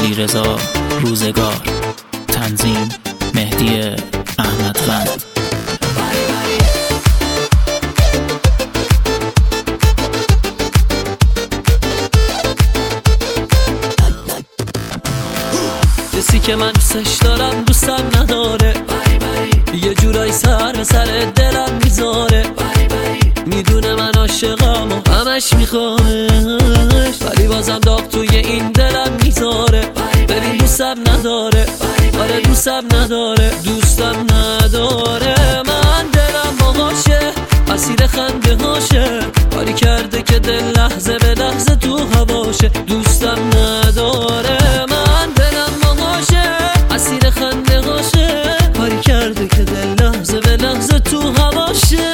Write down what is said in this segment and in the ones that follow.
علیرضا روزگار. تنظیم مهدی احمدوند. کسی که من دوستش دارم دوستم نداره، یه جورایی سر به سر دلم میذاره. میدونه من عاشقم و همش میخوامش، ولی بازم داغ توی این دلم میذاره. ببین دوستم نداره، آره دوستم نداره، دوستم نداره. من دلم باهاشه، اسیر خنده هاشه، کاری کرده که دل لحظه به لحظه تو هواشه. دوستم نداره، من دلم باهاشه، اسیر خنده هاشه، کاری کرده که دل لحظه به لحظه تو هواشه.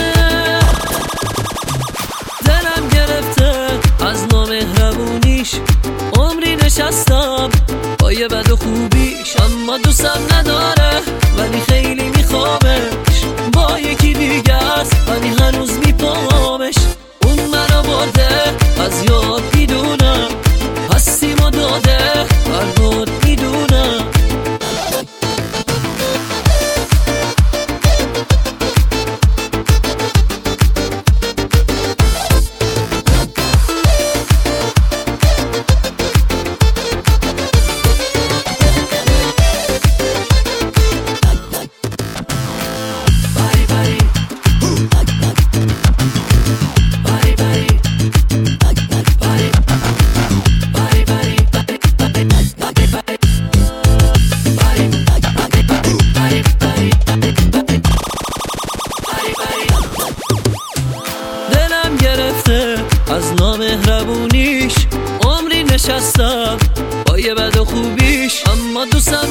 دلم گرفته از نامهربونیش، عمری نشستم با یه بد و خوبیش، اما دوستم نداره ولی خیلی میخوامش. با یکی دیگه است ولی هنوز میپامش. اون منو برده از یاد میدونم، هستیم و داده فرهاد میدونم. دلم گرفته از نامهربونیش، عمری نشستم با یه بد و خوبیش، اما دوستم